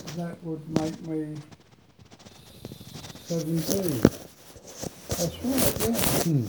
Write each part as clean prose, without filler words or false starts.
that would make me 17. That's right, yeah. Hmm.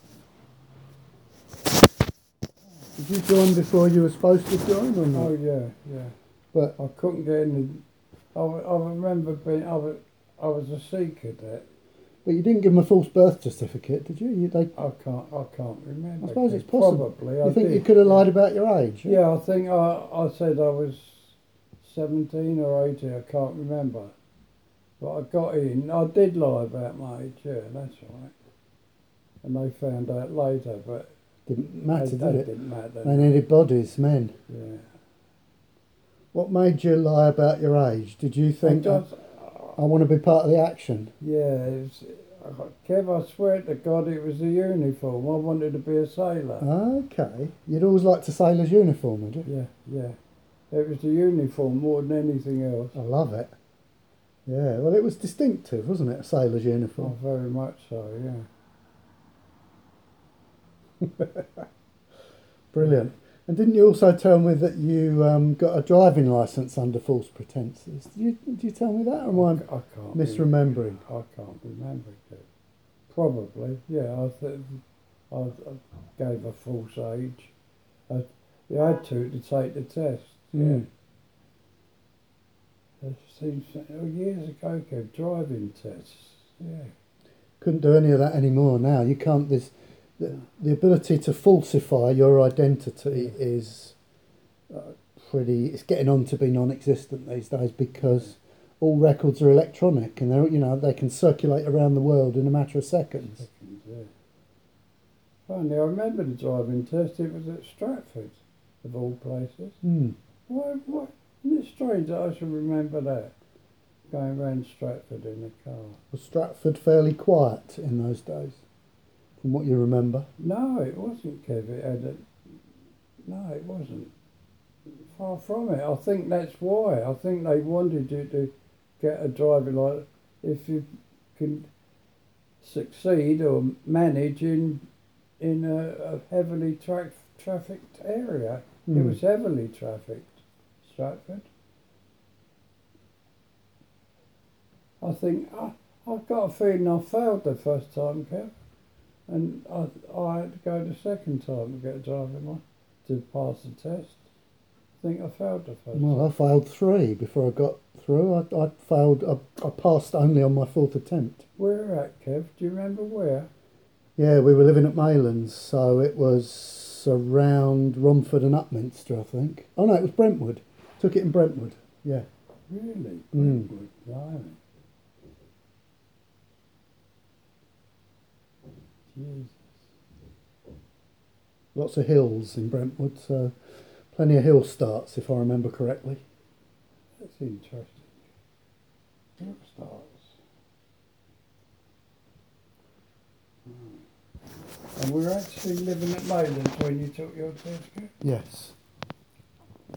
Did you join before you were supposed to join or not? Oh yeah, yeah. But I couldn't get in. I remember being. I was a sea cadet. you didn't give them a false birth certificate, did you? I can't remember. I suppose it's possible. Probably. You think you could have lied about your age? Yeah, I think I said I was 17 or 18. I can't remember. But I got in. I did lie about my age. Yeah, that's right. And they found out later, but Didn't matter, did it? didn't matter. They needed bodies, men. Yeah. What made you lie about your age? Did you think, I want to be part of the action? Yeah, Kev, I swear to God, it was the uniform. I wanted to be a sailor. Okay. You'd always liked a sailor's uniform, would you? Yeah. It was the uniform more than anything else. I love it. Yeah, well, it was distinctive, wasn't it? A sailor's Oh, uniform. very much so, yeah. Brilliant. And didn't you also tell me that you got a driving licence under false pretences? Did you tell me that, or am I can't misremembering? I can't remember it. Probably, yeah. I gave a false age. You had to take the test. Yeah. It seems years ago, Kev, driving tests. Yeah. Couldn't do any of that anymore now. You can't. The ability to falsify your identity is pretty. It's getting on to be non-existent these days because all records are electronic and they can circulate around the world in a matter of seconds. Yeah. Finally, I remember the driving test. It was at Stratford, of all places. Why? Isn't it strange that I should remember that? Going round Stratford in a car. Was Stratford fairly quiet in those days, from what you remember? No, it wasn't, Kev. No, it wasn't. Far from it. I think that's why. I think they wanted you to get a driving license if you can succeed or manage in a heavily trafficked area. It was heavily trafficked, Stratford. I think I've got a feeling I failed the first time, Kev, and I had to go the second time to get a driving one to pass the test. I think I failed the first. Well, I failed 3 before I got through. I failed. I passed only on my 4th attempt. Where at, Kev? Do you remember where? Yeah, we were living at Maylands, so it was around Romford and Upminster, I think. Oh no, it was Brentwood. Took it in Brentwood. Yeah. Really? Brentwood, blimey. Jesus. Lots of hills in Brentwood, so plenty of hill starts, if I remember correctly. That's interesting. Hill starts. And we were actually living at Maylands when you took your test, Kev? Yes.